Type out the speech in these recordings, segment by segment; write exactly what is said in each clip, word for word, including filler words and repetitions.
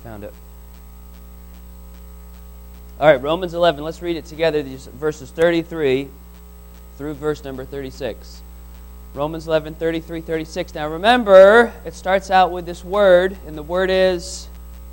found it. All right, Romans eleven. Let's read it together. These verses thirty-three through verse number thirty-six. Romans eleven, thirty-three, thirty-six. Now remember, it starts out with this word, and the word is...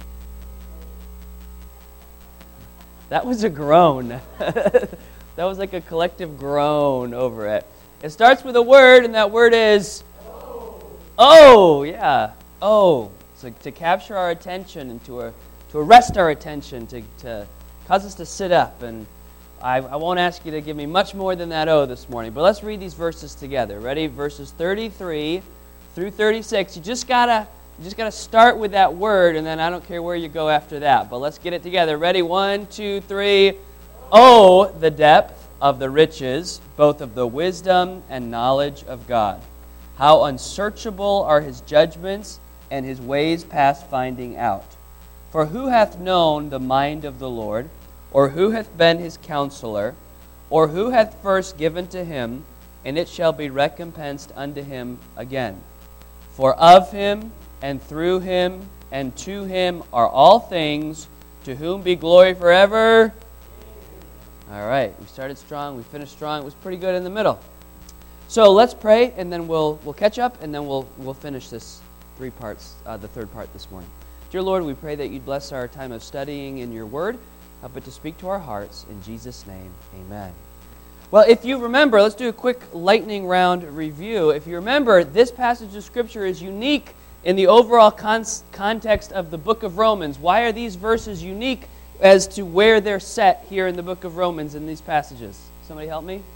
That was a groan. That was like a collective groan over it. It starts with a word, and that word is... Oh, oh yeah. Oh. So to capture our attention and to, uh, to arrest our attention, to, to cause us to sit up. And I, I won't ask you to give me much more than that oh this morning. But let's read these verses together. Ready? Verses thirty-three through thirty-six. You just gotta, you just gotta start with that word, and then I don't care where you go after that. But let's get it together. Ready? One, two, three. Oh, the depth of the riches, both of the wisdom and knowledge of God. How unsearchable are His judgments, and His ways past finding out. For who hath known the mind of the Lord, or who hath been His counselor, or who hath first given to Him, and it shall be recompensed unto Him again? For of Him, and through Him, and to Him are all things, to whom be glory forever. All right, we started strong, we finished strong. It was pretty good in the middle. So let's pray, and then we'll we'll catch up, and then we'll we'll finish this three parts, uh, the third part this morning. Dear Lord, we pray that you'd bless our time of studying in your word. Help it to speak to our hearts. In Jesus' name, amen. Well, if you remember, let's do a quick lightning round review. If you remember, this passage of Scripture is unique in the overall con- context of the book of Romans. Why are these verses unique as to where they're set here in the book of Romans in these passages? Somebody help me?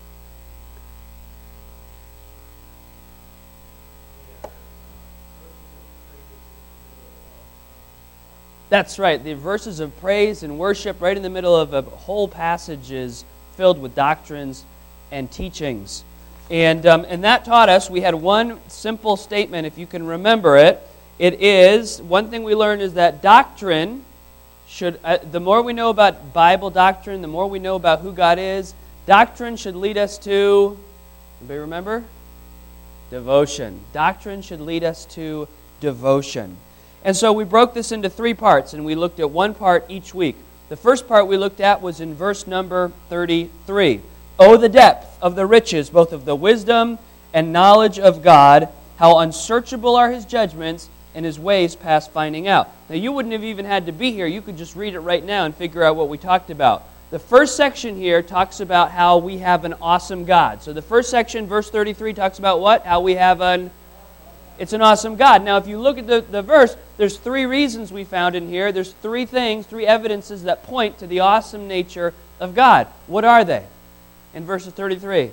That's right. The verses of praise and worship right in the middle of a whole passage is filled with doctrines and teachings. And um, and that taught us, we had one simple statement, if you can remember it. It is, one thing we learned is that doctrine should, uh, the more we know about Bible doctrine, the more we know about who God is, doctrine should lead us to, anybody remember? Devotion. Doctrine should lead us to devotion. And so we broke this into three parts, and we looked at one part each week. The first part we looked at was in verse number thirty-three. Oh, the depth of the riches, both of the wisdom and knowledge of God, how unsearchable are His judgments, and His ways past finding out. Now, you wouldn't have even had to be here. You could just read it right now and figure out what we talked about. The first section here talks about how we have an awesome God. So the first section, verse thirty-three, talks about what? How we have an It's an awesome God. Now, if you look at the, the verse, there's three reasons we found in here. There's three things, three evidences that point to the awesome nature of God. What are they? In verse thirty-three.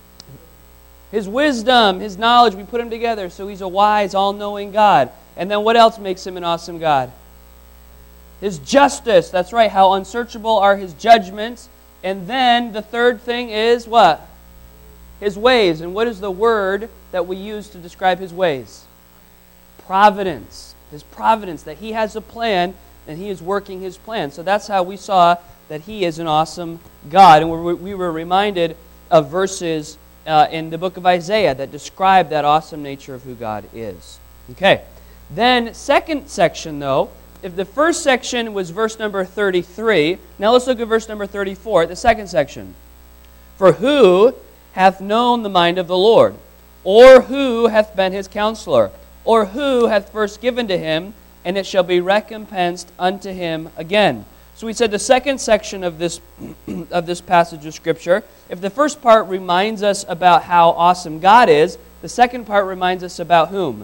His wisdom, His knowledge, we put them together. So He's a wise, all-knowing God. And then what else makes Him an awesome God? His justice. That's right. How unsearchable are His judgments. And then the third thing is what? His ways. And what is the word that we use to describe His ways? Providence. His providence, that He has a plan and He is working His plan. So that's how we saw that He is an awesome God. And we were reminded of verses uh, in the book of Isaiah that describe that awesome nature of who God is. Okay. Then, second section though, if the first section was verse number thirty-three, now let's look at verse number thirty-four, the second section. For who hath known the mind of the Lord? Or who hath been His counselor? Or who hath first given to Him, and it shall be recompensed unto Him again? So we said the second section of this of this passage of Scripture, if the first part reminds us about how awesome God is, the second part reminds us about whom?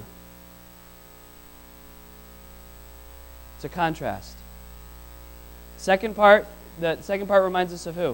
It's a contrast. Second part, the second part reminds us of who?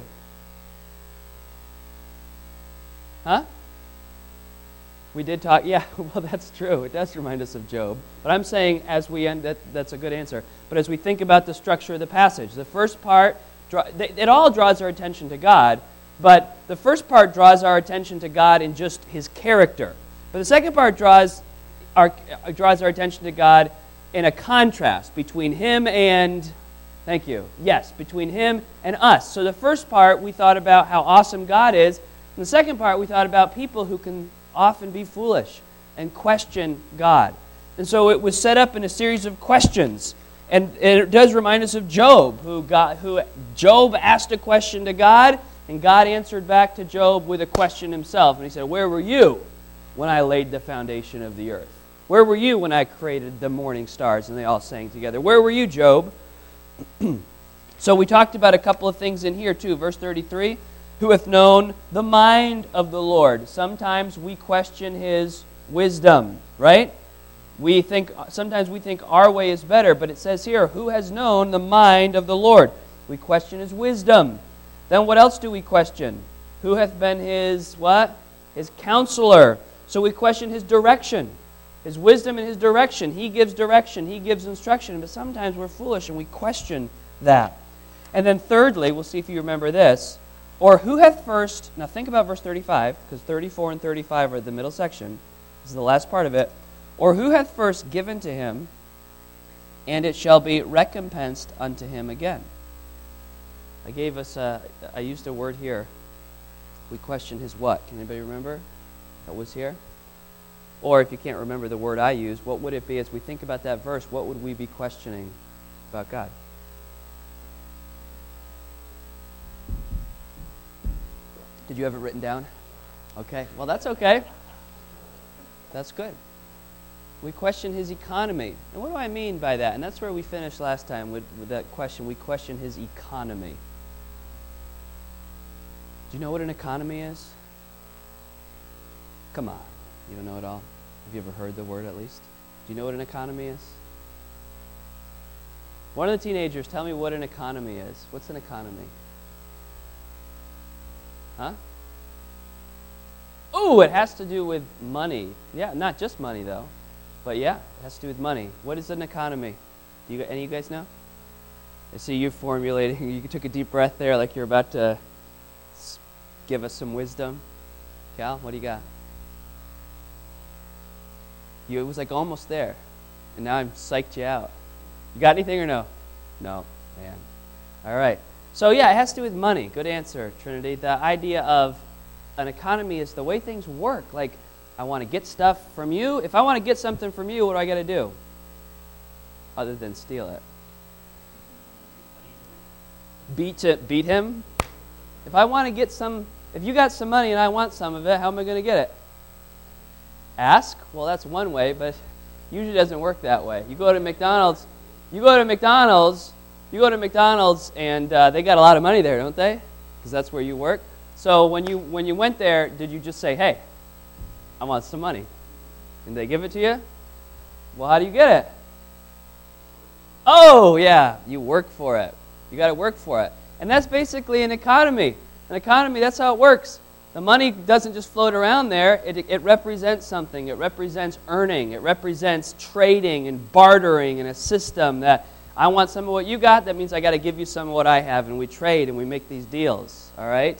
Huh? We did talk, yeah, well, that's true. It does remind us of Job. But I'm saying as we end, that, that's a good answer. But as we think about the structure of the passage, the first part, it all draws our attention to God, but the first part draws our attention to God in just His character. But the second part draws our, draws our attention to God in a contrast between Him and, thank you, yes, between Him and us. So the first part, we thought about how awesome God is. In the second part, we thought about people who can often be foolish and question God. And so it was set up in a series of questions. And, and it does remind us of Job, who got, who Job asked a question to God, and God answered back to Job with a question himself. And he said, where were you when I laid the foundation of the earth? Where were you when I created the morning stars? And they all sang together. Where were you, Job? So we talked about a couple of things in here too. Verse thirty-three, who hath known the mind of the Lord? Sometimes we question His wisdom, right? We think sometimes we think our way is better, but it says here, who has known the mind of the Lord? We question His wisdom. Then what else do we question? Who hath been His what? His counselor. So we question His direction. His wisdom and His direction. He gives direction. He gives instruction. But sometimes we're foolish and we question that. And then thirdly, we'll see if you remember this. Or who hath first... Now think about verse thirty-five, because thirty-four and thirty-five are the middle section. This is the last part of it. Or who hath first given to him, and it shall be recompensed unto him again. I gave us a... I used a word here. We question His what? Can anybody remember? That was here? Or if you can't remember the word I used, what would it be as we think about that verse? What would we be questioning about God? Did you have it written down? Okay. Well, that's okay. That's good. We question His economy. And what do I mean by that? And that's where we finished last time with, with that question. We question His economy. Do you know what an economy is? Come on. You don't know it all? Have you ever heard the word at least? Do you know what an economy is? One of the teenagers, tell me what an economy is. What's an economy? Huh? Oh, it has to do with money. Yeah, not just money though. But yeah, it has to do with money. What is an economy? Do you, any of you guys know? I see you formulating. You took a deep breath there like you're about to give us some wisdom. Cal, what do you got? You, it was like almost there. And now I'm psyched you out. You got anything or no? No. Man. All right. So yeah, it has to do with money. Good answer, Trinity. The idea of an economy is the way things work. Like, I want to get stuff from you. If I want to get something from you, what do I got to do? Other than steal it. Beat it, beat him. If I want to get some, if you got some money and I want some of it, how am I going to get it? Ask? Well, that's one way, but usually doesn't work that way. You go to McDonald's, you go to McDonald's, you go to McDonald's, and uh, they got a lot of money there, don't they? Because that's where you work. So when you when you went there, did you just say, hey, I want some money? And they give it to you? Well, how do you get it? Oh, yeah, you work for it. You got to work for it. And that's basically an economy. An economy, that's how it works. The money doesn't just float around there. It, it represents something. It represents earning. It represents trading and bartering in a system that I want some of what you got. That means I got to give you some of what I have. And we trade and we make these deals. All right?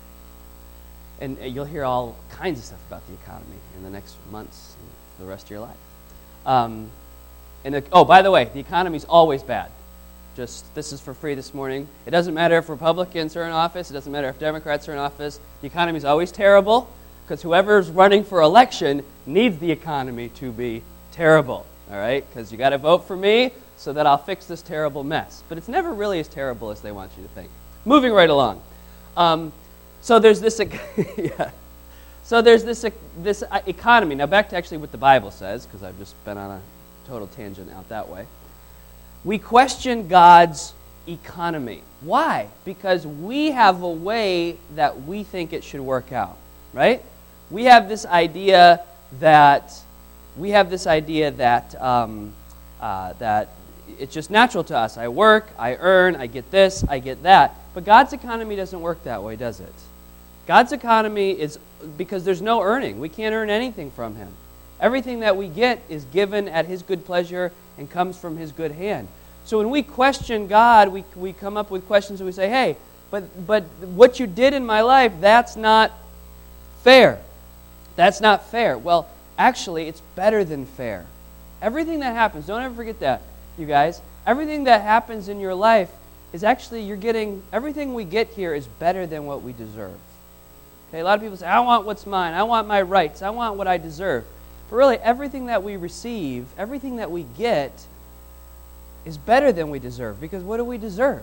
And you'll hear all kinds of stuff about the economy in the next months and for the rest of your life. Um, and the, oh, by the way, the economy's always bad. Just, this is for free this morning. It doesn't matter if Republicans are in office. It doesn't matter if Democrats are in office. The economy is always terrible because whoever's running for election needs the economy to be terrible, all right? Because you got to vote for me so that I'll fix this terrible mess. But it's never really as terrible as they want you to think. Moving right along. Um, so there's this, yeah. So there's this this economy. Now back to actually what the Bible says, because I've just been on a total tangent out that way. We question God's economy. Why? Because we have a way that we think it should work out, right? We have this idea that we have this idea that um, uh, that it's just natural to us. I work, I earn, I get this, I get that. But God's economy doesn't work that way, does it? God's economy is because there's no earning. We can't earn anything from Him. Everything that we get is given at His good pleasure and comes from His good hand. So when we question God, we we come up with questions and we say, hey, but but what you did in my life, that's not fair. That's not fair. Well, actually, it's better than fair. Everything that happens, don't ever forget that, you guys. Everything that happens in your life is actually, you're getting, everything we get here is better than what we deserve. Okay, a lot of people say, I want what's mine. I want my rights. I want what I deserve. But really, everything that we receive, everything that we get, is better than we deserve. Because what do we deserve?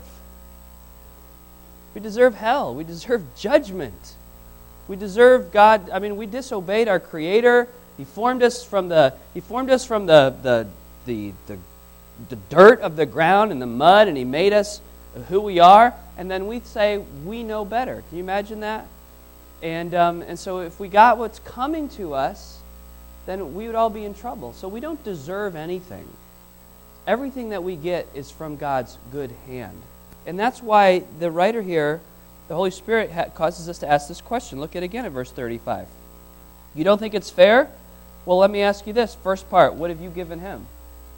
We deserve hell. We deserve judgment. We deserve God. I mean, we disobeyed our Creator. He formed us from the He formed us from the the the the, the dirt of the ground and the mud, and He made us who we are. And then we say we know better. Can you imagine that? And um, and so if we got what's coming to us, then we would all be in trouble. So we don't deserve anything. Everything that we get is from God's good hand. And that's why the writer here, the Holy Spirit, ha- causes us to ask this question. Look at it again at verse thirty-five. You don't think it's fair? Well, let me ask you this. First part, what have you given Him?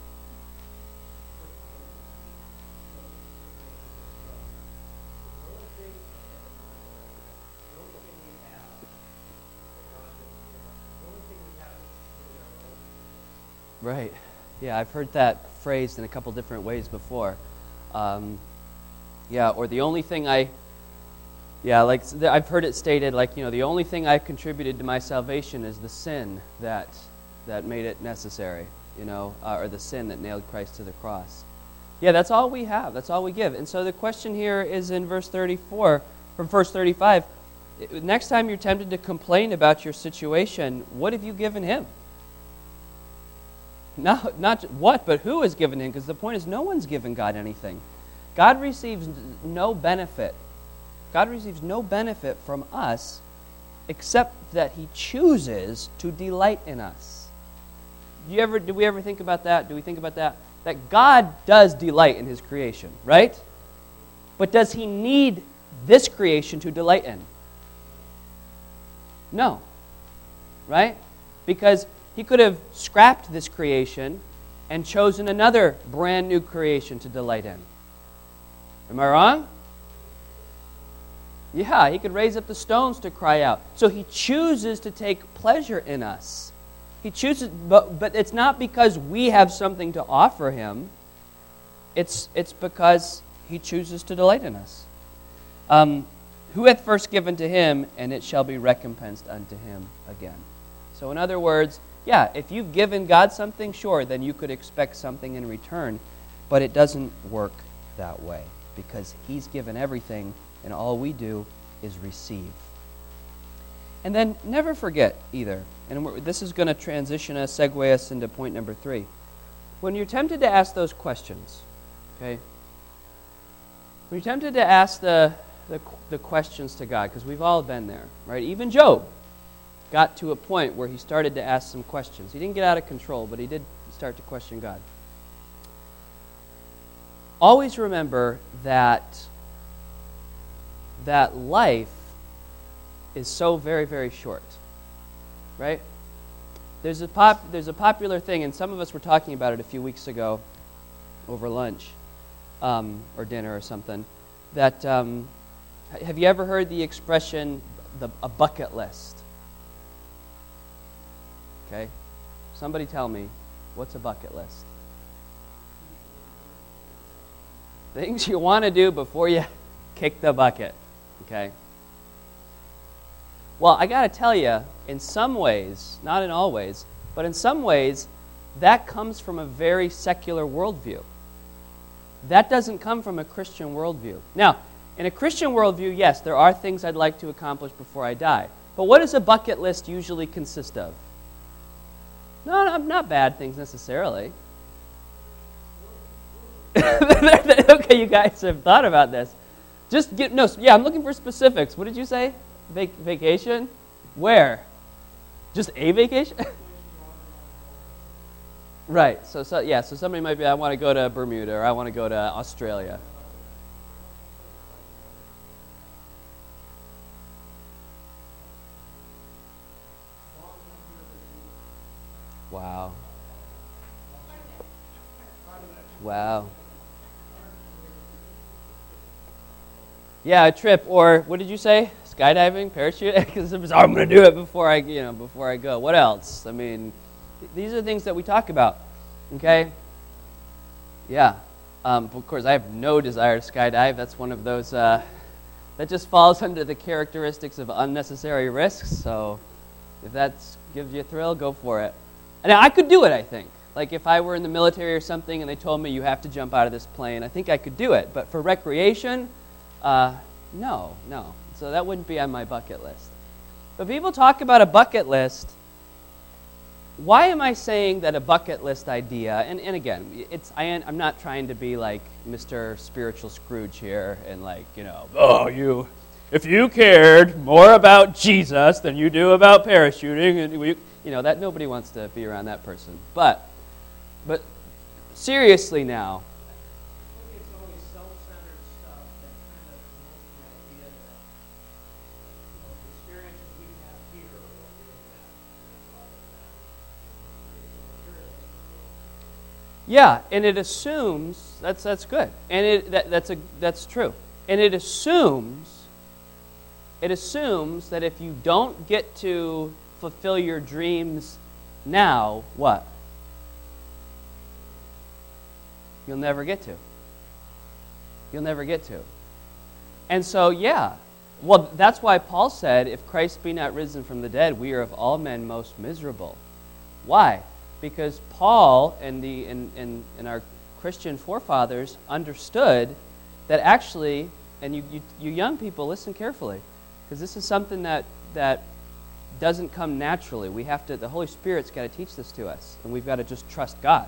Right. Yeah, I've heard that phrased in a couple different ways before. Um, yeah, or the only thing I, yeah, like I've heard it stated like, you know, the only thing I've contributed to my salvation is the sin that that made it necessary, you know, uh, or the sin that nailed Christ to the cross. Yeah, that's all we have. That's all we give. And so the question here is in verse thirty-four, from verse thirty-five. Next time you're tempted to complain about your situation, what have you given Him? Not, not what, but who has given Him? Because the point is no one's given God anything. God receives no benefit. God receives no benefit from us except that He chooses to delight in us. Do you ever, do we ever think about that? Do we think about that? That God does delight in His creation, right? But does He need this creation to delight in? No. Right? Because He could have scrapped this creation and chosen another brand new creation to delight in. Am I wrong? Yeah, He could raise up the stones to cry out. So He chooses to take pleasure in us. He chooses, but, but it's not because we have something to offer Him. It's, it's because He chooses to delight in us. Um, Who hath first given to Him, and it shall be recompensed unto Him again. So in other words, yeah, if you've given God something, sure, then you could expect something in return. But it doesn't work that way because He's given everything, and all we do is receive. And then never forget either, and we're, this is going to transition us, segue us into point number three. When you're tempted to ask those questions, okay, when you're tempted to ask the, the, the questions to God, because we've all been there, right? Even Job got to a point where he started to ask some questions. He didn't get out of control, but he did start to question God. Always remember that that life is so very, very short, right? There's a pop, there's a popular thing, and some of us were talking about it a few weeks ago over lunch um, or dinner or something, that um, have you ever heard the expression, the, a bucket list? Okay? Somebody tell me, what's a bucket list? Things you want to do before you kick the bucket. Okay? Well, I got to tell you, in some ways, not in all ways, but in some ways, that comes from a very secular worldview. That doesn't come from a Christian worldview. Now, in a Christian worldview, yes, there are things I'd like to accomplish before I die. But what does a bucket list usually consist of? No, no, not bad things necessarily. Okay, you guys have thought about this. Just get, no, yeah, I'm looking for specifics. What did you say? Vac- vacation? Where? Just a vacation? Right, so, so yeah, so somebody might be, I want to go to Bermuda, or I want to go to Australia. Wow. Wow. Yeah, a trip, or what did you say? Skydiving, parachute? Because I'm going to do it before I, you know, before I go. What else? I mean, these are things that we talk about. Okay. Yeah. Um, of course, I have no desire to skydive. That's one of those uh, that just falls under the characteristics of unnecessary risks. So, if that gives you a thrill, go for it. Now, I could do it. I think Like if I were in the military or something and they told me you have to jump out of this plane, I think I could do it. But for recreation, uh, no, no. So that wouldn't be on my bucket list. But people talk about a bucket list. Why am I saying that a bucket list idea, and, and again, it's I, I'm not trying to be like Mister Spiritual Scrooge here and like, you know, oh, you, if you cared more about Jesus than you do about parachuting, and we, you know, that nobody wants to be around that person. But, but seriously now, It's always self-centered stuff that kind of promotes the idea that, you know, the experiences we have here are what really matter. That's all that matters. yeah, and it assumes that's that's good, and it that, that's a that's true, and it assumes it assumes that if you don't get to fulfill your dreams now, what? You'll never get to. You'll never get to. And so, yeah, well, that's why Paul said, if Christ be not risen from the dead, we are of all men most miserable. Why? Because Paul and the and, and, and our Christian forefathers understood that actually, and you, you, you young people, listen carefully, because this is something that, that doesn't come naturally. We have to, the Holy Spirit's got to teach this to us, and we've got to just trust God.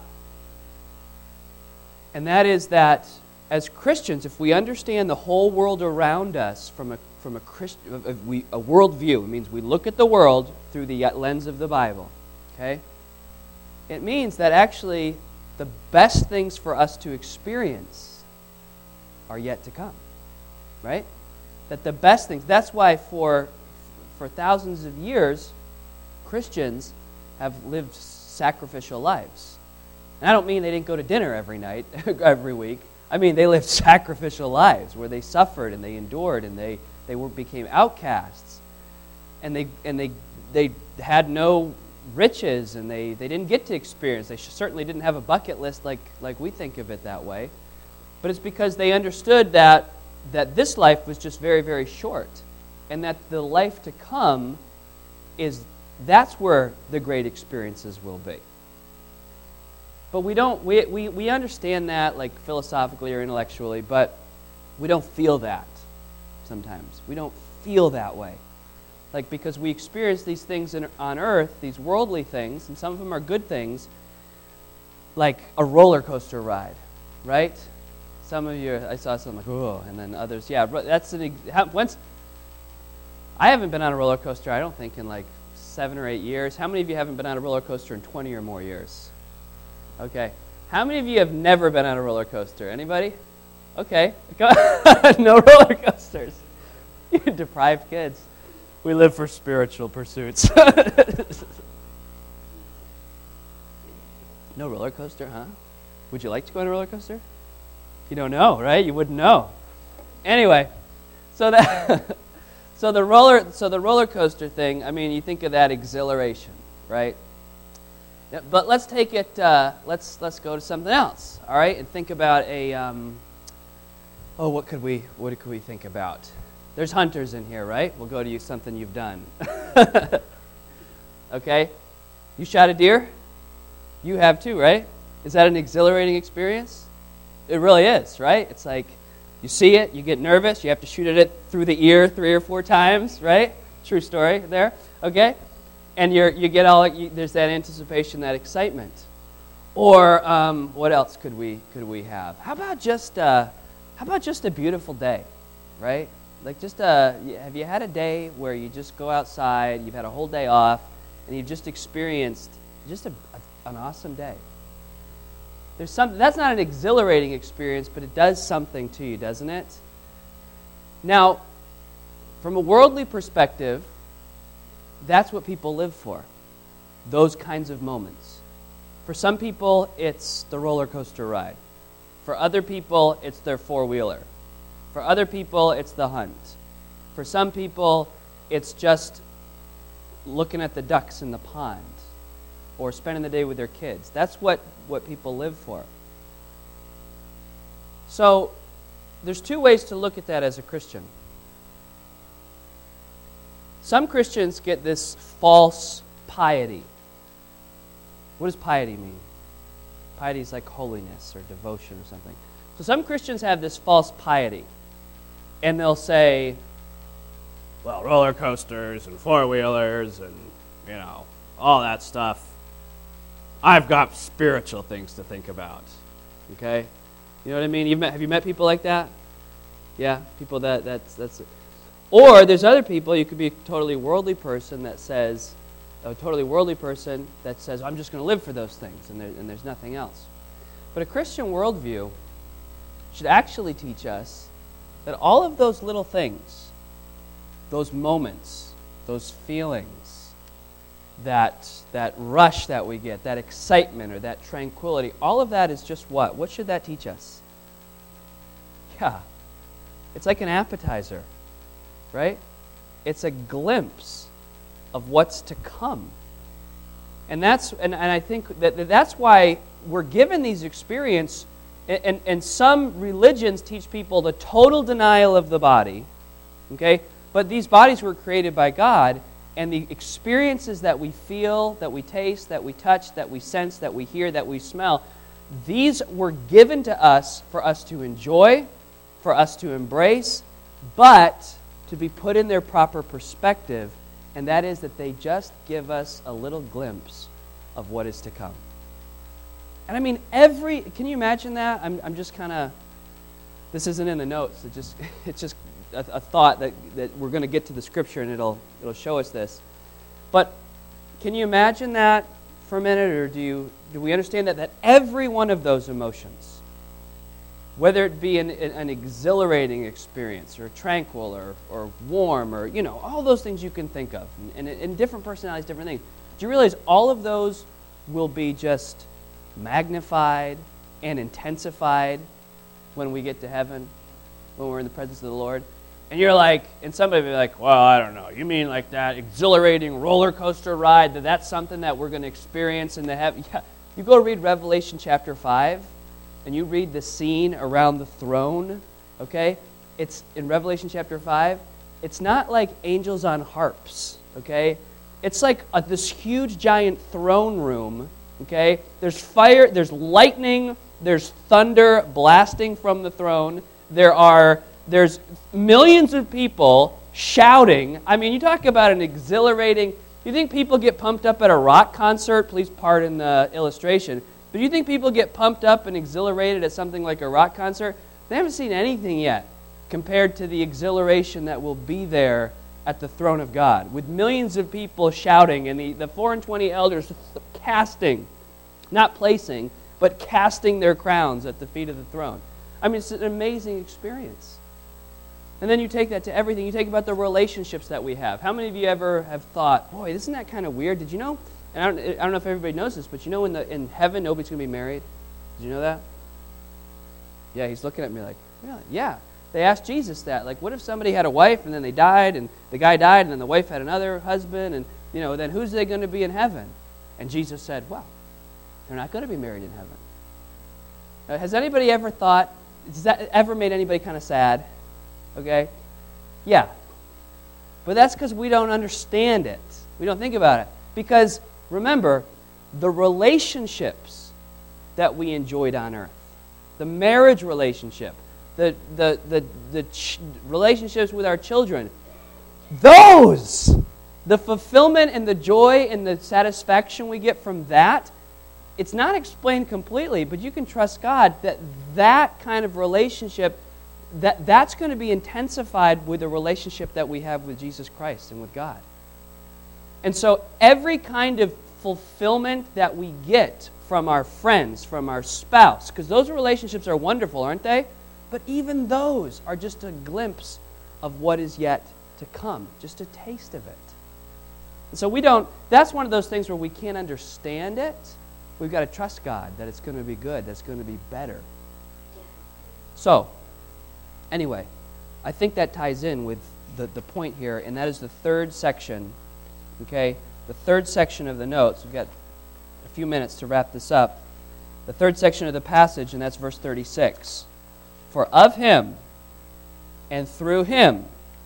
And that is that as Christians, if we understand the whole world around us from a from a Christ, a, we, a worldview, it means we look at the world through the lens of the Bible. Okay, it means that actually the best things for us to experience are yet to come. Right? That the best things. That's why for for thousands of years, Christians have lived sacrificial lives. And I don't mean they didn't go to dinner every night, every week. I mean they lived sacrificial lives where they suffered and they endured and they, they were, became outcasts. And they and they they had no riches and they, they didn't get to experience. They certainly didn't have a bucket list like, like we think of it that way. But it's because they understood that that this life was just very, very short. And that the life to come is, that's where the great experiences will be. But we don't, we, we, we understand that like philosophically or intellectually, but we don't feel that sometimes. We don't feel that way. Like because we experience these things in, on earth, these worldly things, and some of them are good things, like a roller coaster ride, right? Some of you, I saw some like, oh, and then others, yeah, that's an, once, I haven't been on a roller coaster, I don't think, in like seven or eight years. How many of you haven't been on a roller coaster in twenty or more years? Okay. How many of you have never been on a roller coaster? Anybody? Okay. No roller coasters. You deprived kids. We live for spiritual pursuits. No roller coaster, huh? Would you like to go on a roller coaster? You don't know, right? You wouldn't know. Anyway, so that so the roller so the roller coaster thing, I mean, you think of that exhilaration, right? But let's take it. Uh, let's let's go to something else. All right, and think about a. Um, oh, what could we what could we think about? There's hunters in here, right? We'll go to you something you've done. Okay, you shot a deer. You have too, right? Is that an exhilarating experience? It really is, right? It's like you see it, you get nervous, you have to shoot at it through the ear three or four times, right? True story there. Okay. And you you get all you, there's that anticipation, that excitement, or um, what else could we could we have? How about just uh, how about just a beautiful day, right? Like just a have you had a day where you just go outside, you've had a whole day off, and you've just experienced just a, a, an awesome day? There's something that's not an exhilarating experience, but it does something to you, doesn't it? Now, from a worldly perspective, that's what people live for, those kinds of moments. For some people, it's the roller coaster ride. For other people, it's their four-wheeler. For other people, it's the hunt. For some people, it's just looking at the ducks in the pond or spending the day with their kids. That's what, what people live for. So there's two ways to look at that as a Christian. Some Christians get this false piety. What does piety mean? Piety is like holiness or devotion or something. So some Christians have this false piety, and they'll say, well, roller coasters and four-wheelers and, you know, all that stuff. I've got spiritual things to think about, okay? You know what I mean? You've met, have you met people like that? Yeah, people that, that's, that's... Or there's other people, you could be a totally worldly person that says, a totally worldly person that says, I'm just going to live for those things, and, there, and there's nothing else. But a Christian worldview should actually teach us that all of those little things, those moments, those feelings, that, that rush that we get, that excitement or that tranquility, all of that is just what? What should that teach us? Yeah, it's like an appetizer, right? It's a glimpse of what's to come. And that's and, and I think that that's why we're given these experiences, and, and, and some religions teach people the total denial of the body, okay? But these bodies were created by God, and the experiences that we feel, that we taste, that we touch, that we sense, that we hear, that we smell, these were given to us for us to enjoy, for us to embrace, but to be put in their proper perspective, and that is that they just give us a little glimpse of what is to come. And I mean, every, can you imagine that? I'm, I'm just kind of, this isn't in the notes, it just, it's just a, a thought that, that we're going to get to the scripture and it'll, it'll show us this. But can you imagine that for a minute, or do you, do we understand that, that every one of those emotions, whether it be an, an exhilarating experience or tranquil or, or warm or, you know, all those things you can think of. And, and, and different personalities, different things. Do you realize all of those will be just magnified and intensified when we get to heaven, when we're in the presence of the Lord? And you're like, and somebody will be like, well, I don't know. You mean like that exhilarating roller coaster ride, that that's something that we're going to experience in the heaven? Yeah. You go read Revelation chapter five, and you read the scene around the throne, okay? It's in Revelation chapter five. It's not like angels on harps, okay? It's like a, this huge giant throne room, okay? There's fire, there's lightning, there's thunder blasting from the throne. There are, there's millions of people shouting. I mean, you talk about an exhilarating, you think people get pumped up at a rock concert? Please pardon the illustration. But do you think people get pumped up and exhilarated at something like a rock concert? They haven't seen anything yet compared to the exhilaration that will be there at the throne of God, with millions of people shouting and the, the four and twenty elders casting, not placing, but casting their crowns at the feet of the throne. I mean, it's an amazing experience. And then you take that to everything. You take about the relationships that we have. How many of you ever have thought, boy, isn't that kind of weird? Did you know? And I don't, I don't know if everybody knows this, but you know in, the, in heaven, nobody's going to be married? Did you know that? Yeah, he's looking at me like, really? Yeah. They asked Jesus that. Like, what if somebody had a wife and then they died, and the guy died, and then the wife had another husband, and, you know, then who's they going to be in heaven? And Jesus said, well, they're not going to be married in heaven. Now, has anybody ever thought, has that ever made anybody kind of sad? Okay? Yeah. But that's because we don't understand it. We don't think about it. Because remember, the relationships that we enjoyed on earth, the marriage relationship, the the the, the ch- relationships with our children, those, the fulfillment and the joy and the satisfaction we get from that, it's not explained completely, but you can trust God that that kind of relationship, that that's going to be intensified with the relationship that we have with Jesus Christ and with God. And so every kind of fulfillment that we get from our friends, from our spouse, because those relationships are wonderful, aren't they? But even those are just a glimpse of what is yet to come, just a taste of it. And so we don't, that's one of those things where we can't understand it. We've got to trust God that it's going to be good, that's going to be better. So, anyway, I think that ties in with the, the point here, and that is the third section. Okay, the third section of the notes. We've got a few minutes to wrap this up. The third section of the passage, and that's verse thirty-six. For of him, and through him,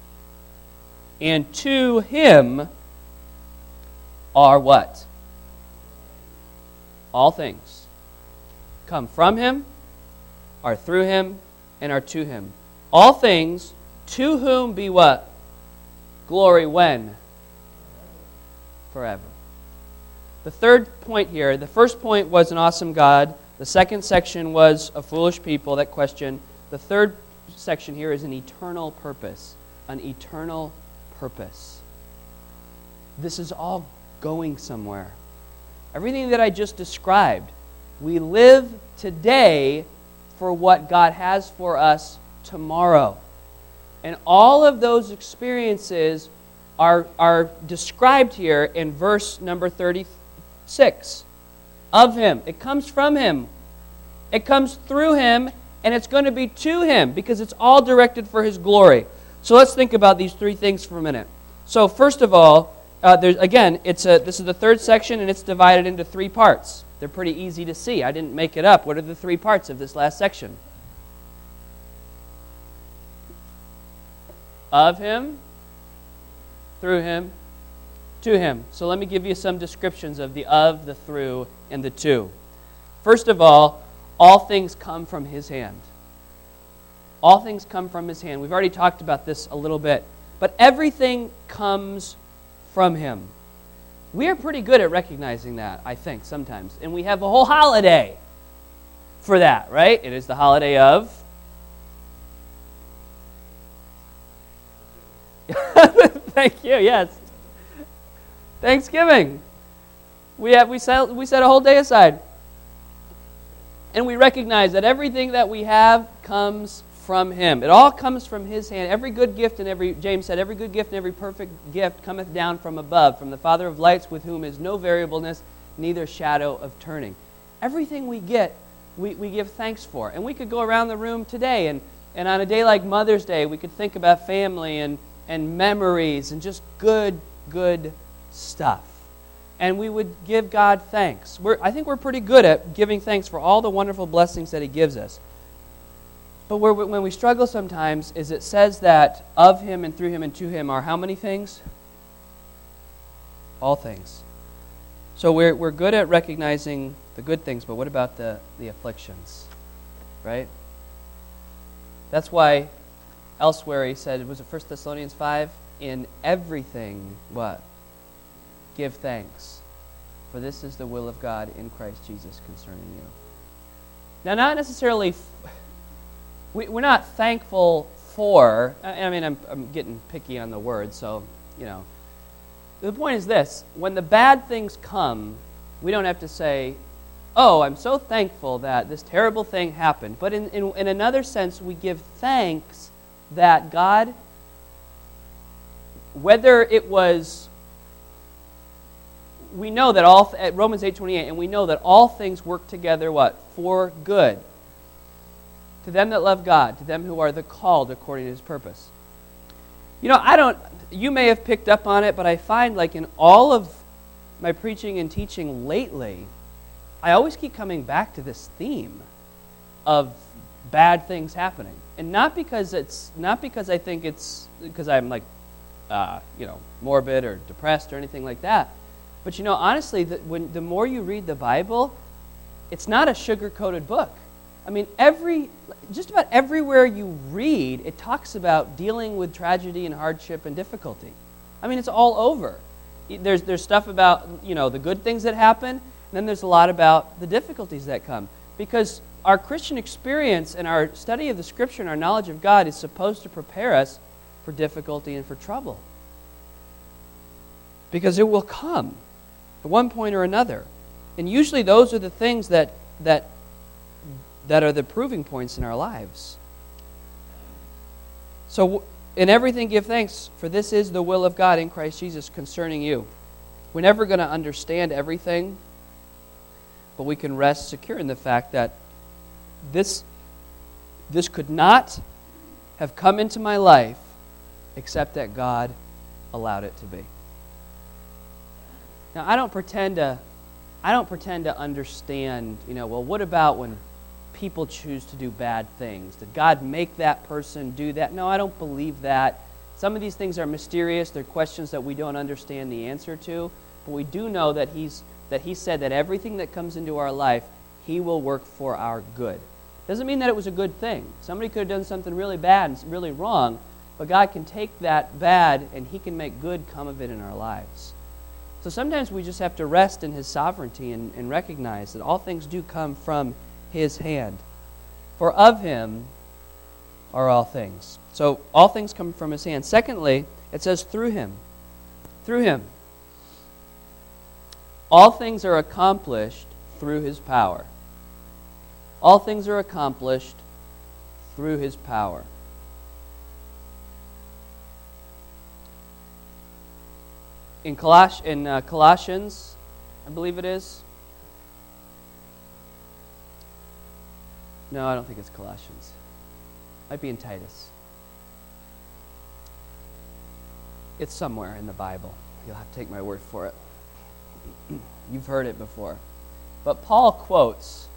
and to him are what? All things. come from him, are through him, and are to him. All things to whom be what? Glory when? Forever. The third point here, the first point was an awesome God. The second section was a foolish people, that question. The third section here is an eternal purpose. An eternal purpose. This is all going somewhere. Everything that I just described, we live today for what God has for us tomorrow. And all of those experiences are, are described here in verse number thirty-six. Of him. It comes from him. It comes through him, and it's going to be to him because it's all directed for his glory. So let's think about these three things for a minute. So first of all, uh, there's again, it's a this is the third section, and it's divided into three parts. They're pretty easy to see. I didn't make it up. What are the three parts of this last section? Of him, through him, to him. So let me give you some descriptions of the of, the through, and the to. First of all, all things come from his hand. All things come from his hand. We've already talked about this a little bit. But everything comes from him. We are pretty good at recognizing that, I think, sometimes. And we have a whole holiday for that, right? It is the holiday of... Thank you, yes. Thanksgiving. We have we set we set a whole day aside. And we recognize that everything that we have comes from him. It all comes from his hand. Every good gift and every, James said, every good gift and every perfect gift cometh down from above, from the Father of lights, with whom is no variableness, neither shadow of turning. Everything we get, we, we give thanks for. And we could go around the room today, and, and on a day like Mother's Day, we could think about family and, and memories and just good, good stuff. And we would give God thanks. We're, I think we're pretty good at giving thanks for all the wonderful blessings that he gives us. But where, when we struggle sometimes is it says that of him and through him and to him are how many things? All things. So we're, we're good at recognizing the good things, but what about the, the afflictions? Right? That's why elsewhere he said, was it First Thessalonians five? In everything, what? Give thanks, for this is the will of God in Christ Jesus concerning you. Now, not necessarily, f- we, we're not thankful for, I, I mean, I'm, I'm getting picky on the word, so, you know. The point is this, when the bad things come, we don't have to say, oh, I'm so thankful that this terrible thing happened. But in, in, in another sense, we give thanks that God, whether it was... We know that all, at Romans eight twenty-eight, and we know that all things work together, what? For good. To them that love God, to them who are the called according to his purpose. You know, I don't, you may have picked up on it, but I find like in all of my preaching and teaching lately, I always keep coming back to this theme of bad things happening. And not because it's, not because I think it's, because I'm like, uh, you know, morbid or depressed or anything like that. But you know, honestly, the, when the more you read the Bible, it's not a sugar-coated book. I mean, every just about everywhere you read, it talks about dealing with tragedy and hardship and difficulty. I mean, it's all over. There's there's stuff about, you know, the good things that happen, and then there's a lot about the difficulties that come. Because our Christian experience and our study of the Scripture and our knowledge of God is supposed to prepare us for difficulty and for trouble. Because it will come at one point or another. And usually those are the things that that that are the proving points in our lives. So in everything give thanks, for this is the will of God in Christ Jesus concerning you. We're never going to understand everything, but we can rest secure in the fact that this, this could not have come into my life except that God allowed it to be. Now, I don't pretend to, I don't pretend to understand, you know, well, what about when people choose to do bad things? Did God make that person do that? No, I don't believe that. Some of these things are mysterious. They're questions that we don't understand the answer to. But we do know that He's that He said that everything that comes into our life, He will work for our good. Doesn't mean that it was a good thing. Somebody could have done something really bad and really wrong, but God can take that bad and He can make good come of it in our lives. So sometimes we just have to rest in His sovereignty and, and recognize that all things do come from His hand. For of Him are all things. So all things come from His hand. Secondly, it says through Him. Through Him. All things are accomplished through His power. All things are accomplished through His power. In, Coloss- in uh, Colossians, I believe it is. No, I don't think it's Colossians. Might be in Titus. It's somewhere in the Bible. You'll have to take my word for it. You've heard it before. But Paul quotes.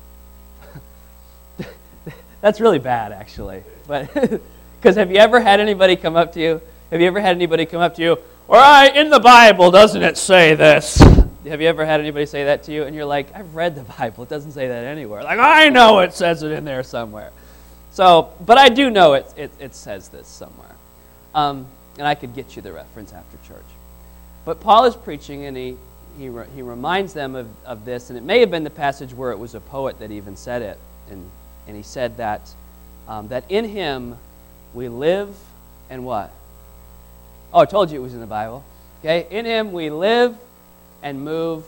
That's really bad, actually. But because have you ever had anybody come up to you? Have you ever had anybody come up to you? All right, in the Bible, doesn't it say this? Have you ever had anybody say that to you? And you're like, I've read the Bible. It doesn't say that anywhere. Like, I know it says it in there somewhere. So, but I do know it, it, it says this somewhere. Um, and I could get you the reference after church. But Paul is preaching, and he he, re, he reminds them of, of this. And it may have been the passage where it was a poet that even said it. And, and he said that, um, that in Him we live and what? Oh, I told you it was in the Bible. Okay, in Him we live and move.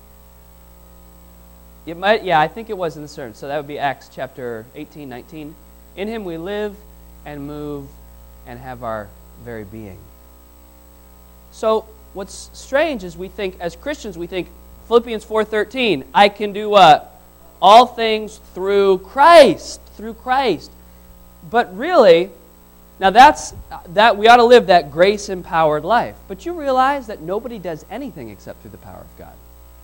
It might, yeah, I think it was in the sermon. So that would be Acts chapter eighteen, nineteen. In Him we live and move and have our very being. So what's strange is we think, as Christians, we think Philippians four thirteen, I can do what? All things through Christ, through Christ. But really, now that's that we ought to live that grace-empowered life. But you realize that nobody does anything except through the power of God.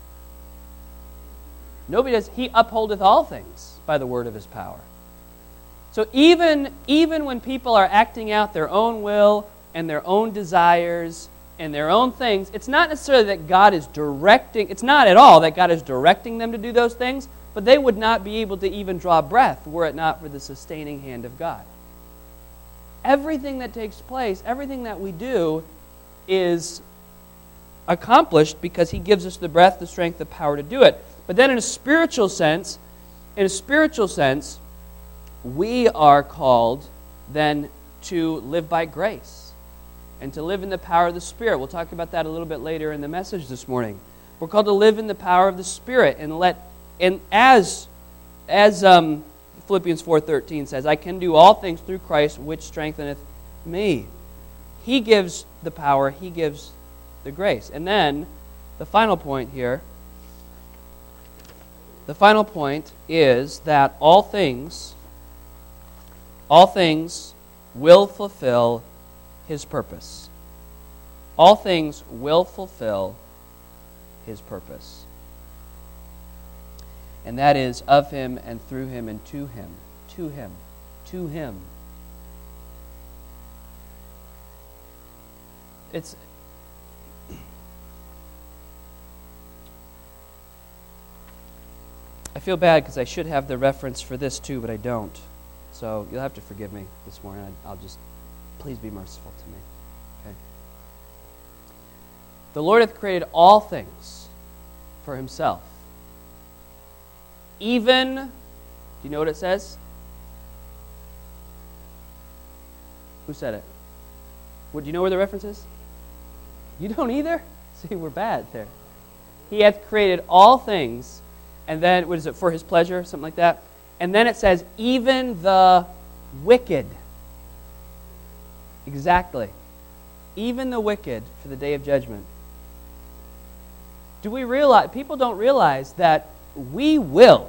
Nobody does. He upholdeth all things by the word of His power. So even, even when people are acting out their own will and their own desires and their own things, it's not necessarily that God is directing, it's not at all that God is directing them to do those things, but they would not be able to even draw breath were it not for the sustaining hand of God. Everything that takes place, everything that we do is accomplished because He gives us the breath, the strength, the power to do it. But then in a spiritual sense, in a spiritual sense, we are called then to live by grace and to live in the power of the Spirit. We'll talk about that a little bit later in the message this morning. We're called to live in the power of the Spirit and let, and as, as um, Philippians four thirteen says, I can do all things through Christ which strengtheneth me. He gives the power, He gives the grace. And then the final point here, the final point is that all things, all things will fulfill His purpose. All things will fulfill His purpose. And that is of Him and through Him and to Him. To Him. To Him. It's... I feel bad because I should have the reference for this too, but I don't. So you'll have to forgive me this morning. I'll just, please be merciful to me. Okay? The Lord hath created all things for Himself. Even, do you know what it says? Who said it? What, do you know where the reference is? You don't either? See, we're bad there. He hath created all things, and then, what is it, for His pleasure, something like that? And then it says, even the wicked. Exactly. Even the wicked for the day of judgment. Do we realize, people don't realize that we will.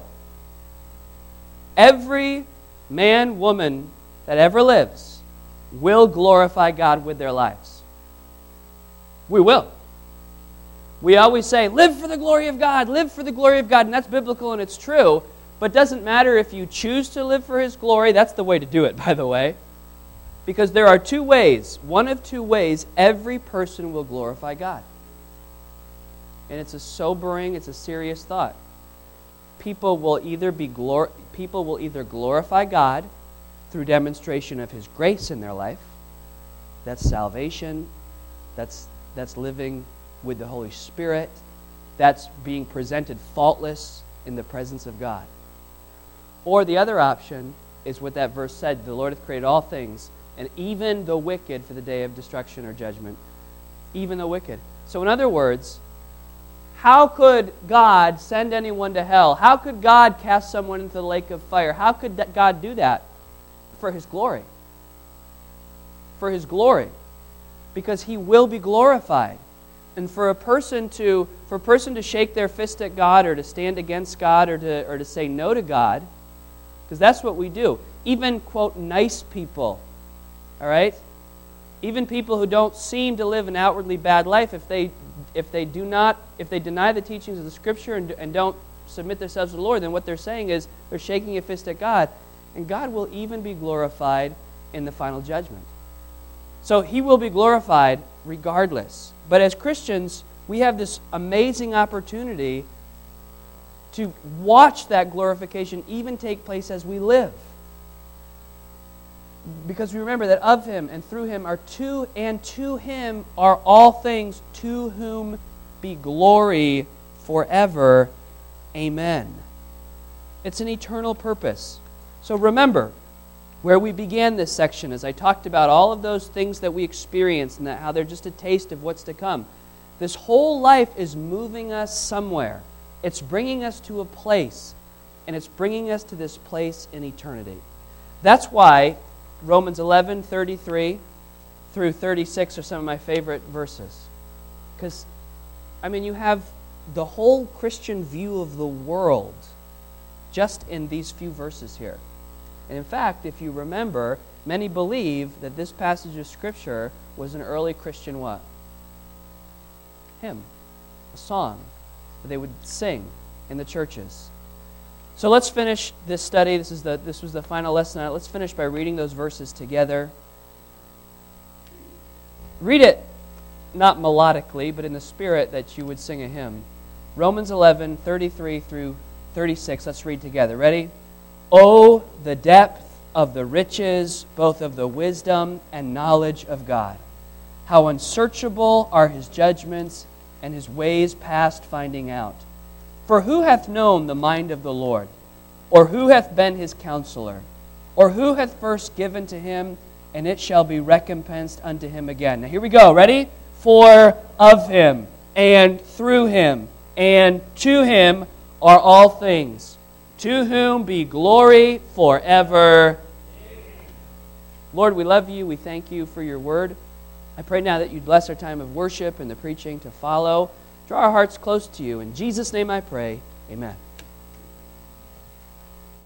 Every man, woman that ever lives will glorify God with their lives. We will. We always say, live for the glory of God, live for the glory of God, and that's biblical and it's true, but it doesn't matter if you choose to live for His glory. That's the way to do it, by the way, because there are two ways, one of two ways every person will glorify God. And it's a sobering, it's a serious thought. people will either be glor- people will either glorify God through demonstration of His grace in their life. That's salvation. That's that's living with the Holy Spirit. That's being presented faultless in the presence of God. Or the other option is what that verse said, the Lord hath created all things, and even the wicked for the day of destruction or judgment. Even the wicked. So in other words, how could God send anyone to hell? How could God cast someone into the lake of fire? How could God do that? For His glory. For His glory. Because He will be glorified. And for a person to for a person to shake their fist at God or to stand against God or to or to say no to God, because that's what we do. Even, quote, nice people, all right? Even people who don't seem to live an outwardly bad life, if they if they do not, if they deny the teachings of the Scripture and, and don't submit themselves to the Lord, then what they're saying is they're shaking a fist at God, and God will even be glorified in the final judgment. So He will be glorified regardless. But as Christians, we have this amazing opportunity to watch that glorification even take place as we live. Because we remember that of Him and through Him are to and to Him are all things, to whom be glory forever. Amen. It's an eternal purpose. So remember, where we began this section, as I talked about all of those things that we experience and that how they're just a taste of what's to come. This whole life is moving us somewhere. It's bringing us to a place, and it's bringing us to this place in eternity. That's why Romans eleven, thirty-three through thirty-six are some of my favorite verses. Because, I mean, you have the whole Christian view of the world just in these few verses here. And in fact, if you remember, many believe that this passage of Scripture was an early Christian what? Hymn, a song that they would sing in the churches. So let's finish this study. This is the this was the final lesson on it. Let's finish by reading those verses together. Read it not melodically, but in the spirit that you would sing a hymn. Romans eleven, thirty-three through thirty-six. Let's read together. Ready? Oh, the depth of the riches, both of the wisdom and knowledge of God. How unsearchable are His judgments and His ways past finding out. For who hath known the mind of the Lord? Or who hath been His counselor? Or who hath first given to Him, and it shall be recompensed unto Him again. Now here we go. Ready? For of Him, and through Him, and to Him are all things, to whom be glory forever. Lord, we love You. We thank You for Your word. I pray now that You'd bless our time of worship and the preaching to follow. Draw our hearts close to You. In Jesus' name I pray, amen.